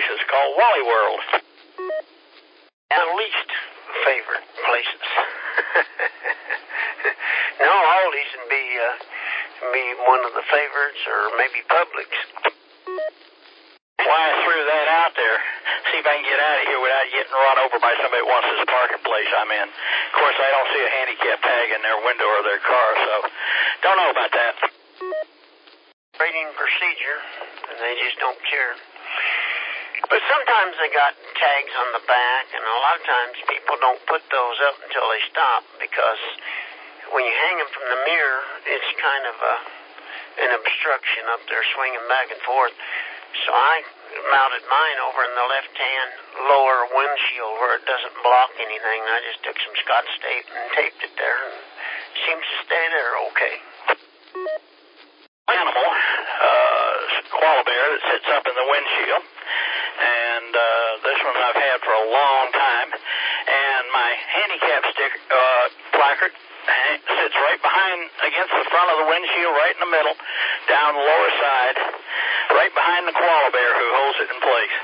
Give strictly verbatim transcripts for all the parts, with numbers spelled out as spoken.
places called Wally World. And least favorite places. No, Aldi's would be, uh, be one of the favorites, or maybe Publix. Why I threw that out there, see if I can get out of here without getting run over by somebody who wants this parking place I'm in. Of course, I don't see a handicap tag in their window or their car, so don't know about that. Rating procedure, and they just don't care. But sometimes they got tags on the back, and a lot of times people don't put those up until they stop, because when you hang them from the mirror, it's kind of a, an obstruction up there swinging back and forth. So I mounted mine over in the left-hand lower windshield where it doesn't block anything. I just took some Scotch tape and taped it there, and it seems to stay there okay. Animal, uh, koala bear that sits up in the windshield, and uh, this one I've had for a long time, and my handicap sticker, uh, placard sits right behind, against the front of the windshield, right in the middle, down the lower side, right behind the koala bear who holds it in place.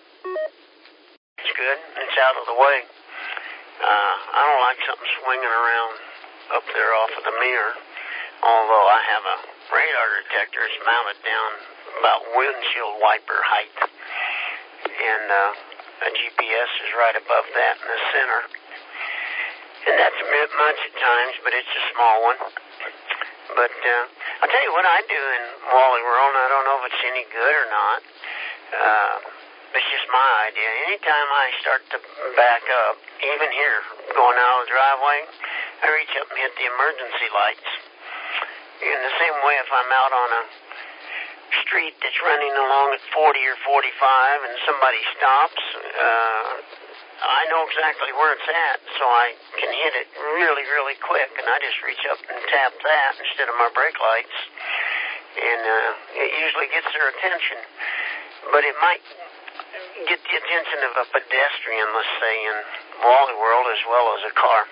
It's good. It's out of the way. Uh, I don't like something swinging around up there off of the mirror, although I have a radar detector. It's mounted down about windshield wiper height, and uh, a G P S is right above that in the center. And that's a bit much at times, but it's a small one. But uh, I'll tell you what I do in Wally World, and I don't know if it's any good or not. Uh, it's just my idea. Anytime I start to back up, even here, going out of the driveway, I reach up and hit the emergency lights. In the same way, if I'm out on a street that's running along at forty or forty-five and somebody stops, uh, I know exactly where it's at, so I can hit it really, really quick, and I just reach up and tap that instead of my brake lights, and uh, it usually gets their attention. But it might get the attention of a pedestrian, let's say, in Wally World as well as a car.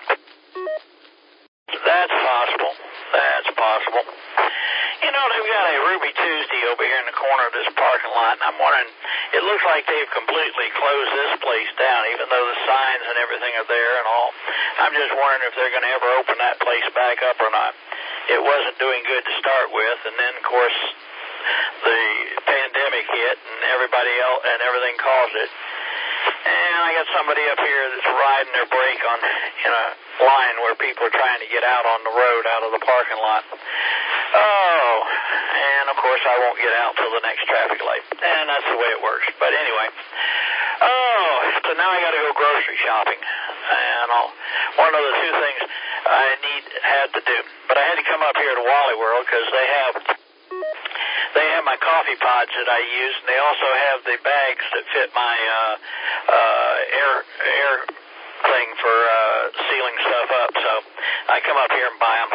That's possible. That's possible. You know, they've got a Ruby Tuesday over here in the corner of this parking lot, and I'm wondering, it looks like they've completely closed this place down, even though the signs and everything are there and all. I'm just wondering if they're going to ever open that place back up or not. It wasn't doing good to start with, and then, of course, the pandemic hit, and everybody else and everything caused it. And I got somebody up here that's riding their brake on in a line where people are trying to get out on the road out of the parking lot. Oh, and of course I won't get out till the next traffic light. And that's the way it works. But anyway, oh, so now I got to go grocery shopping. And I'll, one of the two things I need had to do. But I had to come up here to Wally World because they have... They have my coffee pods that I use, and they also have the bags that fit my uh, uh, air air thing for uh, sealing stuff up. So I come up here and buy them.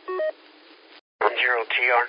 Zero T R.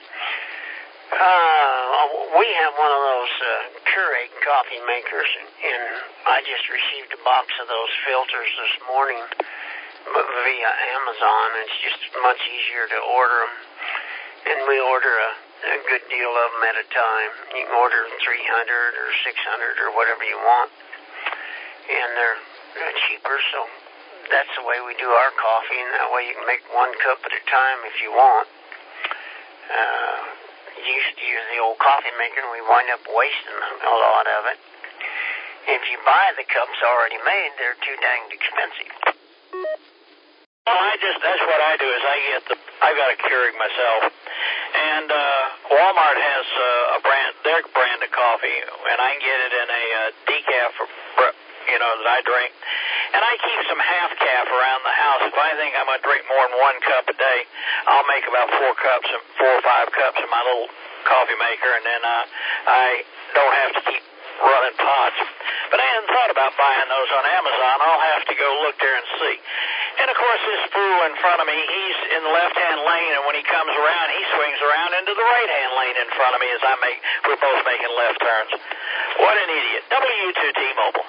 Uh, we have one of those uh, Keurig coffee makers, and I just received a box of those filters this morning via Amazon. It's just much easier to order them, and we order a a good deal of them at a time. You can order three hundred or six hundred or whatever you want, and they're, they're cheaper, so that's the way we do our coffee, and that way you can make one cup at a time if you want. Uh, used to use the old coffee maker, and we wind up wasting a lot of it. If you buy the cups already made, they're too dang expensive. Well, I just, that's what I do is I get the, I've got a Keurig myself, and uh, Walmart has uh, a brand, their brand of coffee, and I can get it in a uh, decaf, for, you know, that I drink, and I keep some half calf around the house. If I think I'm going to drink more than one cup a day, I'll make about four cups, four or five cups in my little coffee maker, and then uh, I don't have to keep running pots. But I hadn't thought about buying those on Amazon. I'll have to go look there and see. And, of course, this fool in front of me, he's in the left-hand lane, and when he comes around, he swings around into the right-hand lane in front of me as I make, we're both making left turns. What an idiot. W two T-Mobile.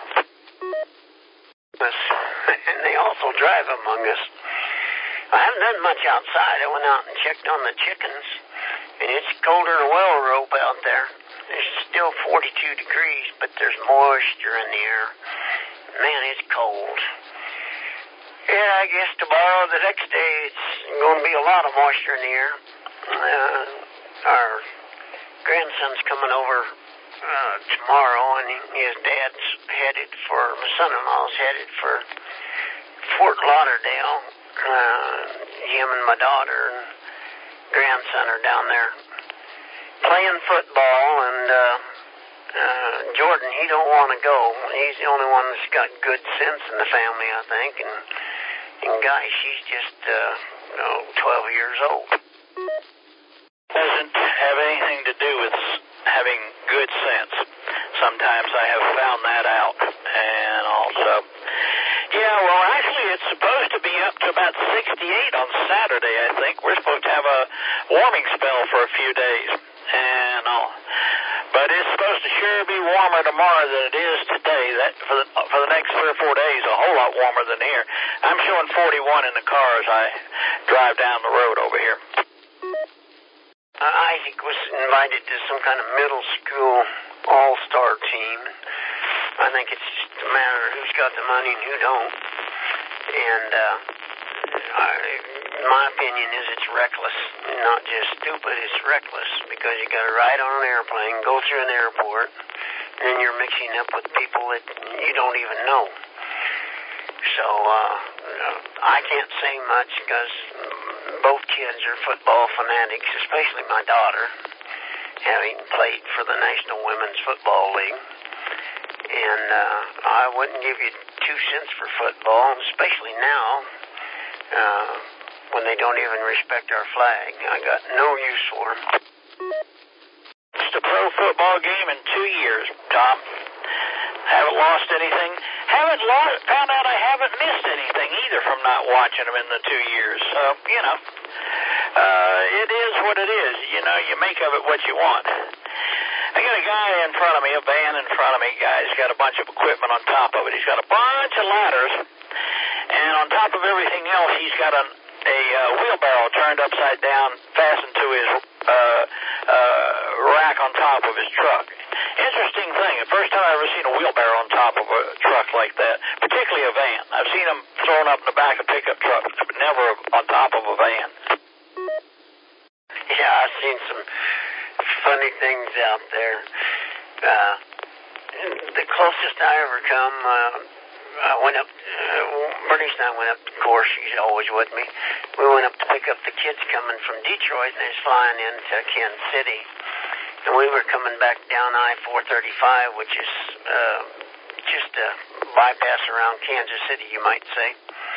And they also drive among us. I haven't done much outside. I went out and checked on the chickens, and it's colder than a well rope out there. it's still forty-two degrees, but there's moisture in the air. Man, it's cold. Yeah, I guess tomorrow, the next day, it's going to be a lot of moisture in the air. Uh, our grandson's coming over uh, tomorrow, and he, his dad's headed for, my son-in-law's headed for Fort Lauderdale. Uh, him and my daughter and grandson are down there playing football, and uh, uh, Jordan, he don't want to go. He's the only one that's got good sense in the family, I think, and, and Guy, she's just uh, oh, twelve years old. Doesn't have anything to do with having good sense. Sometimes I have found that out, and also, yeah, well, actually, it's supposed to be up to about sixty-eight on Saturday, I think. We're supposed to have a warming spell for a few days, and all. But it's supposed to sure be warmer tomorrow than it is today. That for the, for the next three or four days, a whole lot warmer than here. I'm showing forty-one in the car as I drive down the road over here. Uh, Isaac was invited to some kind of middle school all-star team. I think it's just a matter of who's got the money and who don't. And uh, I, my opinion is it's reckless, not just stupid, it's reckless, because you got to ride on an airplane, go through an airport, and then you're mixing up with people that you don't even know. So uh, I can't say much because both kids are football fanatics, especially my daughter, having played for the National Women's Football League. And uh, I wouldn't give you two cents for football, especially now uh, when they don't even respect our flag. I got no use for them. It's a pro football game in two years, Tom. Haven't lost anything. Haven't lost, found out I haven't missed anything either from not watching them in the two years. So, you know, uh, it is what it is. You know, you make of it what you want. I got a guy in front of me, a van in front of me. Guy's got a bunch of equipment on top of it. He's got a bunch of ladders, and on top of everything else, he's got a, a uh, wheelbarrow turned upside down, fastened to his uh, uh, rack on top of his truck. Interesting thing. The first time I ever seen a wheelbarrow on top of a truck like that, particularly a van. I've seen them thrown up in the back of pickup trucks, but never on top of a van. Yeah, I've seen some funny things out there. Uh, the closest I ever come, uh, I went up, uh, Bernice and I went up, of course, she's always with me. We went up to pick up the kids coming from Detroit, and they was flying into Kansas City. And we were coming back down I four thirty-five, which is uh, just a bypass around Kansas City, you might say.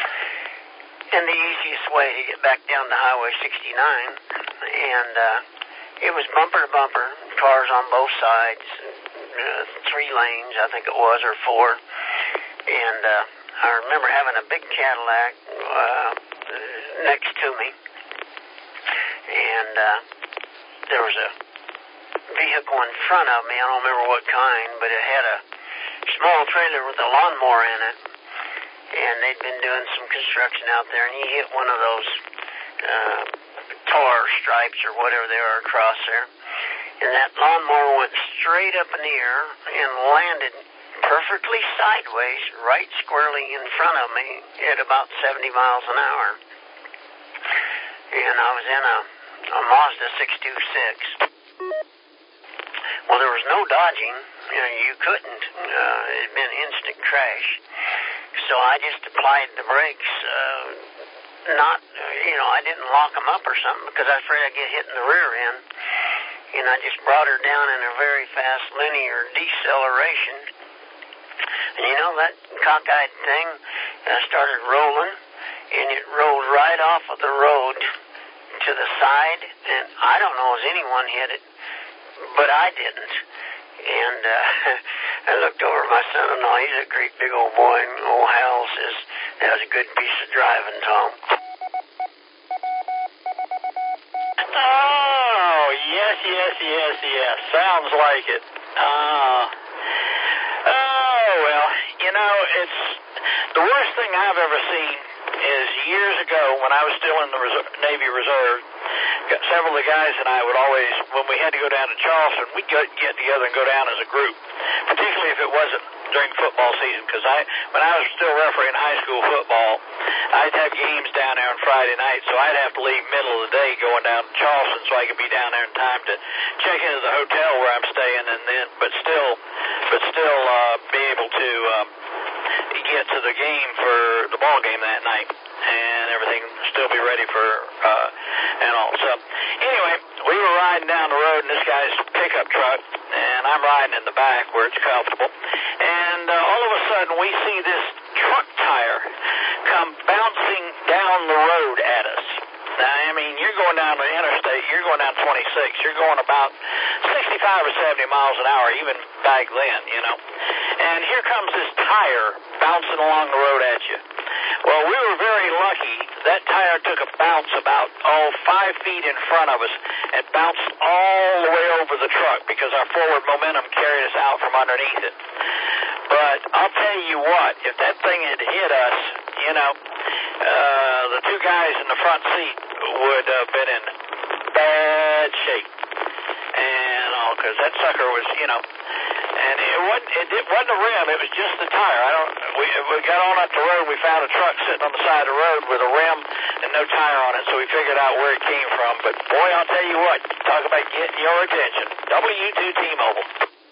And the easiest way to get back down to Highway sixty-nine. And uh, it was bumper to bumper, cars on both sides, uh, three lanes, I think it was, or four. And uh, I remember having a big Cadillac uh, next to me. And uh, there was a vehicle in front of me. I don't remember what kind, but it had a small trailer with a lawnmower in it, and they'd been doing some construction out there, and he hit one of those uh, tar stripes or whatever they are across there, and that lawnmower went straight up in the air and landed perfectly sideways, right squarely in front of me at about seventy miles an hour. And I was in a, a Mazda six two six. Well, there was no dodging. You know, you couldn't. Uh, it had been instant crash. So I just applied the brakes. Uh, not, you know, I didn't lock them up or something because I was afraid I'd get hit in the rear end. And I just brought her down in a very fast linear deceleration. And you know, that cockeyed thing uh, started rolling, and it rolled right off of the road to the side. And I don't know if anyone hit it, but I didn't. And uh, I looked over at my son-in-law. He's a great big old boy. And old Hal says, that was a good piece of driving, Tom. Oh, yes, yes, yes, yes. Sounds like it. Uh, oh, well, you know, it's the worst thing I've ever seen is years ago when I was still in the Reserve, Navy Reserve. Several of the guys and I would always, when we had to go down to Charleston, we'd get together and go down as a group, particularly if it wasn't during football season, because I, when I was still refereeing high school football, I'd have games down there on Friday night, so I'd have to leave middle of the day going down to Charleston so I could be down there in time to check into the hotel where I'm staying, and then, but still, but still uh, be able to um, get to the game for the ball game that night, and everything, still be ready for, uh, and all. So, anyway, we were riding down the road in this guy's pickup truck, and I'm riding in the back where it's comfortable, and uh, all of a sudden we see this truck tire come bouncing down the road at us. Now, I mean, you're going down the interstate, you're going down twenty-six, you're going about sixty-five or seventy miles an hour, even back then, you know. And here comes this tire bouncing along the road at you. Well, we were very lucky. That tire took a bounce about, oh, five feet in front of us and bounced all the way over the truck because our forward momentum carried us out from underneath it. But I'll tell you what, if that thing had hit us, you know, uh, the two guys in the front seat would have been in bad shape. And all, because that sucker was, you know, and it wasn't, it, it wasn't a rim, it was just the tire. I don't, we, we got on up the road, we found a truck sitting on the side of the road with a rim and no tire on it, so we figured out where it came from. But boy, I'll tell you what, talk about getting your attention. W two T-Mobile.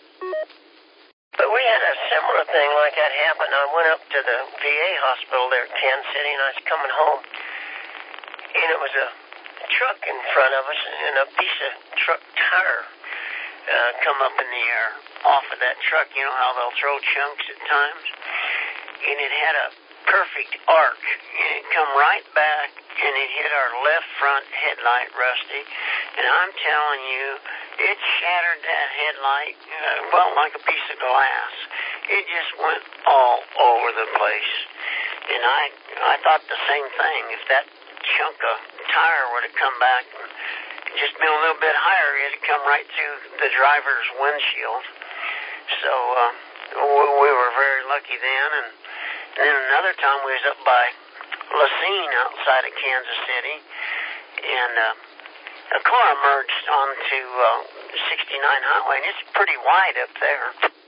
But we had a similar thing like that happen. I went up to the V A hospital there at Kansas City, and I was coming home, and it was a truck in front of us, and a piece of truck tire uh, come up in the air off of that truck. You know how they'll throw chunks at times? And it had a perfect arc, and it come right back, and it hit our left front headlight, Rusty. And I'm telling you, it shattered that headlight, uh, well, like a piece of glass. It just went all over the place. And I I thought the same thing. If that chunk of tire would have come back and just been a little bit higher, it'd come right through the driver's windshield. So uh, we, we were very lucky then. And, and then another time we was up by Lacine outside of Kansas City, and uh, a car emerged onto uh, sixty-nine highway, and it's pretty wide up there.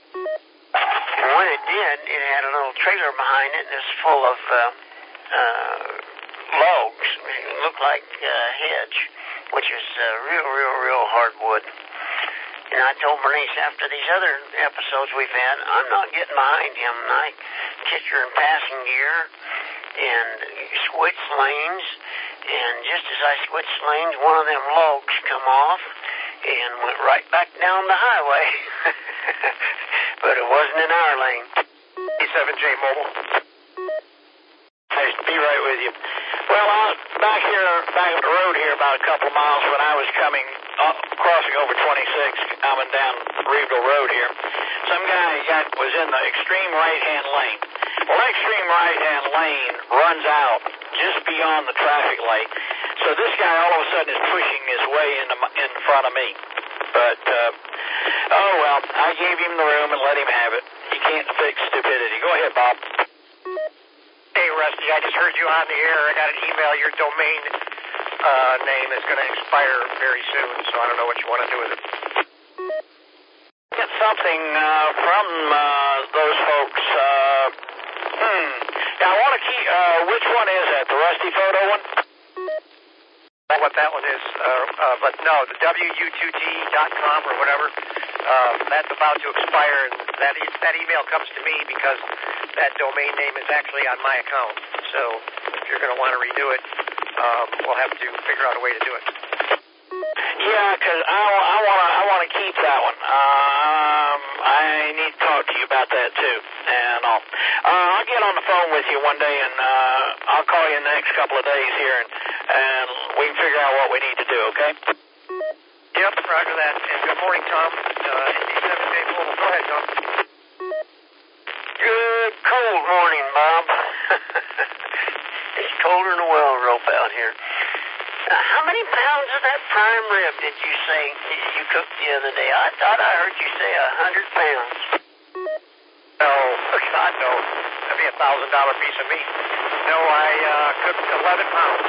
And when it did, it had a little trailer behind it, and it was full of uh, uh, logs. It looked like a hedge, which is uh, real, real, real hardwood. And I told Bernice, after these other episodes we've had, I'm not getting behind him. And I kicked her in passing gear and switched lanes. And just as I switched lanes, one of them logs come off and went right back down the highway. But it wasn't in our lane. E seven J Mobile. Nice to be right with you. Well, I was back here, back up the road here about a couple of miles when I was coming, uh, crossing over twenty-six, coming down Reeville Road here. Some guy got was in the extreme right-hand lane. Well, that extreme right-hand lane runs out just beyond the traffic light. So this guy all of a sudden is pushing his way in, the, in front of me. But, uh, oh well, I gave him the room and let him have it. He can't fix stupidity. Go ahead, Bob. Hey, Rusty, I just heard you on the air. I got an email. Your domain uh, name is going to expire very soon, so I don't know what you want to do with it. Get something uh, from uh, those folks. Uh, hmm. Now, I want to keep, uh, which one is that? The Rusty Photo one? I don't know what that one is, uh, uh, but no, the W U two T dot com or whatever, uh, that's about to expire, and that, e- that email comes to me because that domain name is actually on my account. So if you're going to want to renew it, um, we'll have to figure out a way to do it. Yeah, because I, I want to I want to keep that one. Um, I need to talk to you about that too, and all. Uh, I'll get on the phone with you one day, and uh, I'll call you in the next couple of days here, and, and we can figure out what we need to do. Okay? Yep, roger that. And good morning, Tom. Uh, E seven J Mobile. Go ahead, Tom. Good cold morning, Bob. It's colder than a well rope out here. Uh, how many pounds of that prime rib did you say you cooked the other day? I thought I heard you say a hundred pounds. No. God, no. That'd be a thousand dollar piece of meat. No, I uh, cooked eleven pounds.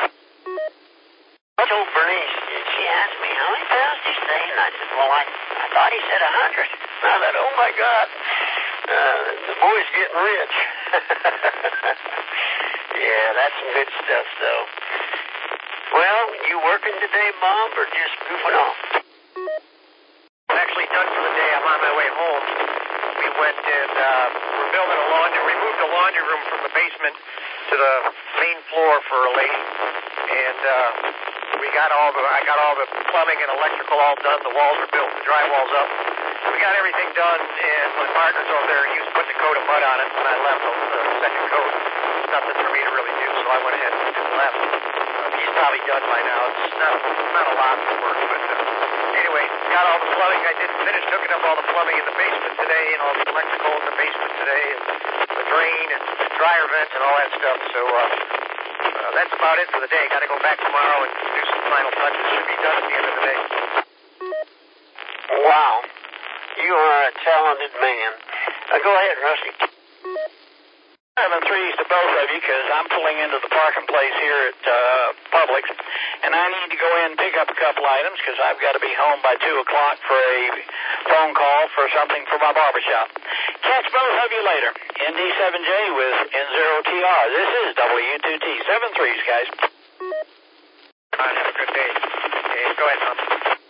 I told Bernice, she asked me, how many pounds did you say? And I said, well, I, I thought he said a hundred. And I thought, oh my God, uh, the boy's getting rich. Yeah, that's some good stuff, though. Well, you working today, Bob, or just goofing off? I'm actually done for the day. I'm on my way home. We went and uh, we're building a laundry. We moved the laundry room from the basement to the main floor for a lady, and uh, we got all the I got all the plumbing and electrical all done. The walls are built, the drywall's up. We got everything done, and my partner's over there. He was putting a coat of mud on it when I left. The uh, second coat, nothing for me to really do, so I went ahead and left. Uh, he's probably done by now. It's not not a lot of work, but. Uh, Anyway, got all the plumbing. I didn't finish hooking up all the plumbing in the basement today and all the electrical in the basement today and the drain and the dryer vents and all that stuff. So uh, uh, that's about it for the day. Got to go back tomorrow and do some final touches. Should be done at the end of the day. Wow. You are a talented man. Uh, go ahead, Rusty. Seven threes to both of you because I'm pulling into the parking place here at uh, Publix, and I need to go in and pick up a couple items because I've got to be home by two o'clock for a phone call for something for my barbershop. Catch both of you later. N D seven J with N zero T R. This is W two T. Seven threes, guys. All right, have a good day. Okay, go ahead, Tom.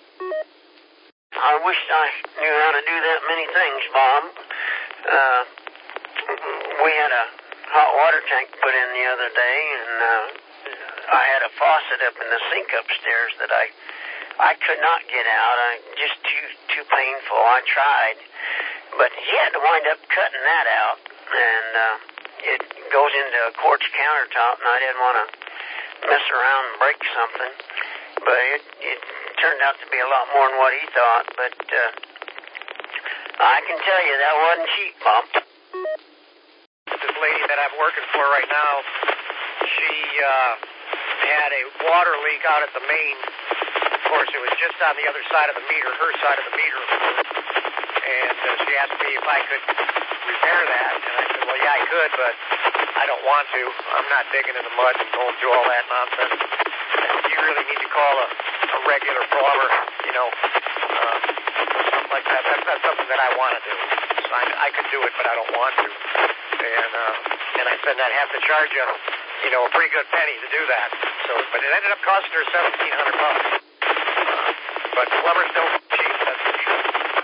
I wish I knew how to do that many things, Bob. Uh, we had a hot water tank put in the other day, and uh, I had a faucet up in the sink upstairs that I I could not get out. I just too too painful. I tried, but he had to wind up cutting that out, and uh, it goes into a quartz countertop, and I didn't want to mess around and break something. But it it turned out to be a lot more than what he thought. But uh, I can tell you that wasn't cheap, Bob. This lady that I'm working for right now, she uh, had a water leak out at the main. Of course, it was just on the other side of the meter, her side of the meter. And uh, she asked me if I could repair that. And I said, well, yeah, I could, but I don't want to. I'm not digging in the mud and going through all that nonsense. And you really need to call a, a regular plumber, you know, uh, something like that. That's not something that I want to do. So I, I could do it, but I don't want to. And uh, and I said I'd have to charge you, you know, a pretty good penny to do that. So, but it ended up costing her seventeen hundred bucks. Uh, but plumbers don't cheap. That's for sure.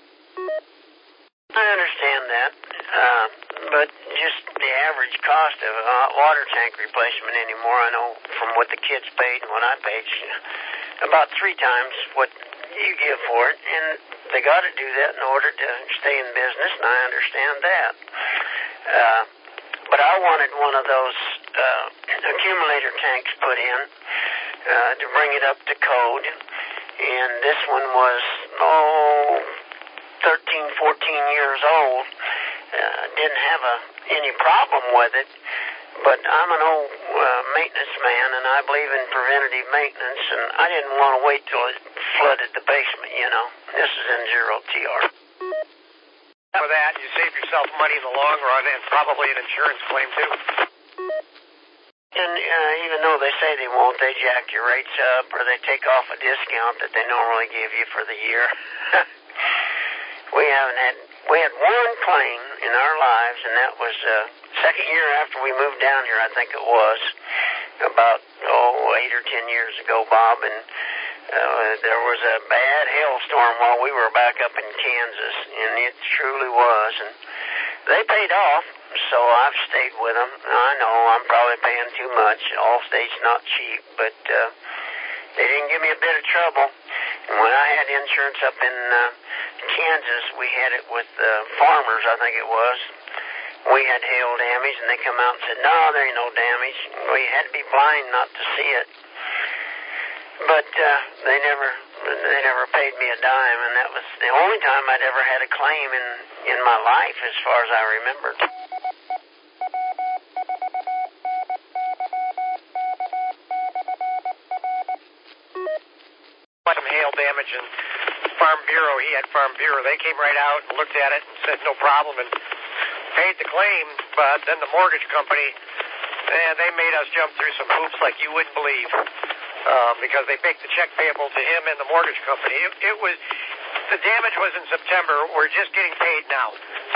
I understand that, uh, but just the average cost of a hot water tank replacement anymore, I know from what the kids paid and what I paid, about three times what you give for it, and they got to do that in order to stay in business, and I understand that. Uh, but I wanted one of those uh, accumulator tanks put in uh, to bring it up to code, and this one was, oh, thirteen, fourteen years old. Uh, didn't have a, any problem with it, but I'm an old uh, maintenance man, and I believe in preventative maintenance, and I didn't want to wait till it flooded the basement, you know. This is N zero T R. For that, you save yourself money in the long run and probably an insurance claim, too. And uh, even though they say they won't, they jack your rates up or they take off a discount that they normally give you for the year. We haven't had, we had one claim in our lives, and that was uh, second year after we moved down here, I think it was, about, oh, eight or ten years ago, Bob, and uh, there was a bad hailstorm while we were back up in Kansas, and it truly was, and they paid off, so I've stayed with them. I know I'm probably paying too much. Allstate's not cheap, but uh, they didn't give me a bit of trouble. And when I had insurance up in uh, Kansas, we had it with uh, Farmers, I think it was. We had hail damage, and they come out and said, no, there ain't no damage. We had to be blind not to see it. But uh, they never they never paid me a dime, and that was the only time I'd ever had a claim in, in my life as far as I remembered. Some hail damage, and Farm Bureau, he had Farm Bureau. They came right out and looked at it and said no problem, and paid the claim, but then the mortgage company, man, they made us jump through some hoops like you wouldn't believe, uh, because they make the check payable to him and the mortgage company. It, it was, the damage was in September. We're just getting paid now.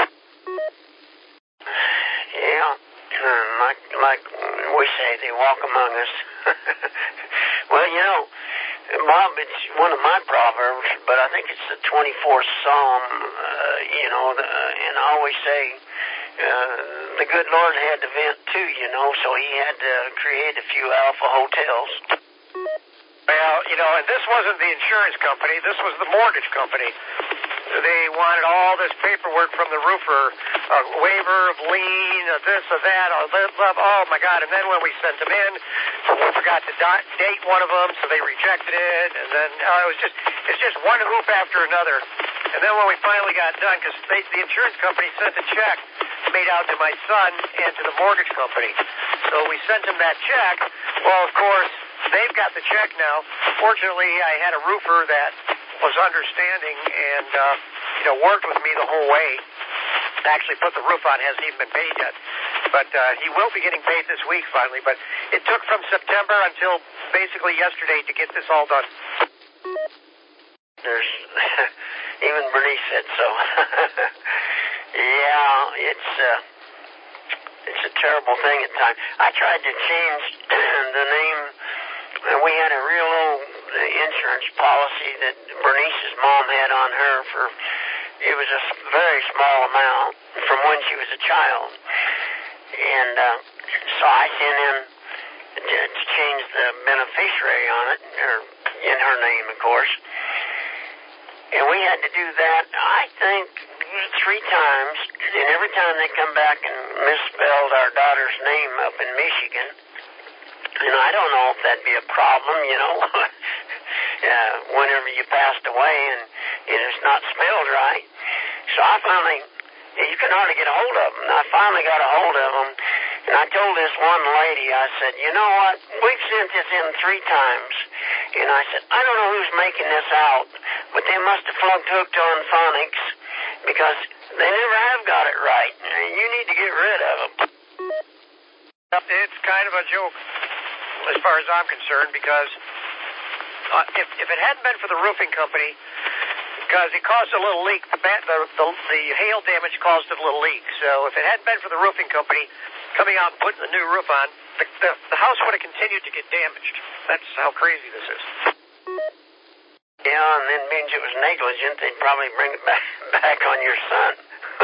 Yeah, like, like we say, they walk among us. Well, you know, Bob, it's one of my proverbs, but I think it's the twenty-fourth Psalm, uh, you know, the, and I always say, uh, the good Lord had to vent too, you know, so he had to create a few alpha hotels. Well, you know, and this wasn't the insurance company, this was the mortgage company. They wanted all this paperwork from the roofer, a waiver of lien, a this, a that, a this, oh my God. And then when we sent them in, we forgot to dot, date one of them, so they rejected it. And then uh, it was just, it's just one hoop after another. And then when we finally got done, because the insurance company sent a check made out to my son and to the mortgage company. So we sent them that check. Well, of course, they've got the check now. Fortunately, I had a roofer that was understanding and, uh, you know, worked with me the whole way. Actually put the roof on, hasn't even been paid yet. But uh, he will be getting paid this week finally. But it took from September until basically yesterday to get this all done. There's, even Bernice said so. Yeah, it's, uh, it's a terrible thing at times. I tried to change the name. We had a real old insurance policy that Bernice's mom had on her for, it was a very small amount from when she was a child. And uh, so I sent in to, to change the beneficiary on it, or in her name, of course. And we had to do that, I think, three times. And every time they come back and misspelled our daughter's name up in Michigan. And I don't know if that'd be a problem, you know, uh, whenever you passed away and, and it's not spelled right. So I finally, you can hardly get a hold of them. I finally got a hold of them, and I told this one lady, I said, you know what, we've sent this in three times. And I said, I don't know who's making this out, but they must have flunked hooked on phonics because they never have got it right. You need to get rid of them. It's kind of a joke, as far as I'm concerned, because uh, if, if it hadn't been for the roofing company, because it caused a little leak, the, the, the, the hail damage caused a little leak. So if it hadn't been for the roofing company coming out and putting the new roof on, the, the, the house would have continued to get damaged. That's how crazy this is. Yeah, and then means it was negligent, they'd probably bring it back, back on your son.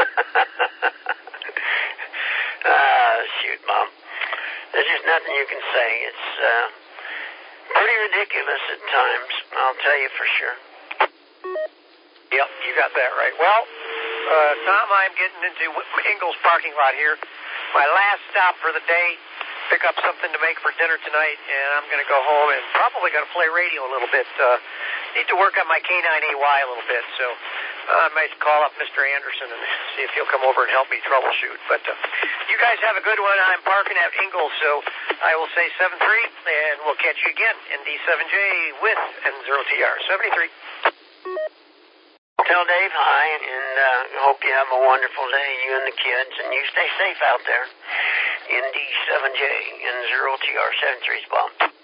Ah, uh, shoot, Mom. There's just nothing you can say. It's uh, pretty ridiculous at times, I'll tell you for sure. Yep, you got that right. Well, uh, Tom, I'm getting into Ingalls parking lot here. My last stop for the day. Pick up something to make for dinner tonight, and I'm going to go home and probably going to play radio a little bit. Uh, need to work on my K nine A Y a little bit, so uh, I might call up Mister Anderson and see if he'll come over and help me troubleshoot. But uh, you guys have a good one. I'm parking at Ingalls, so I will say seven three, and we'll catch you again in D seven J with N zero T R seventy-three. Tell Dave hi, and uh, hope you have a wonderful day, you and the kids, and you stay safe out there. In D seven J, N zero T R seventy-three, Bob.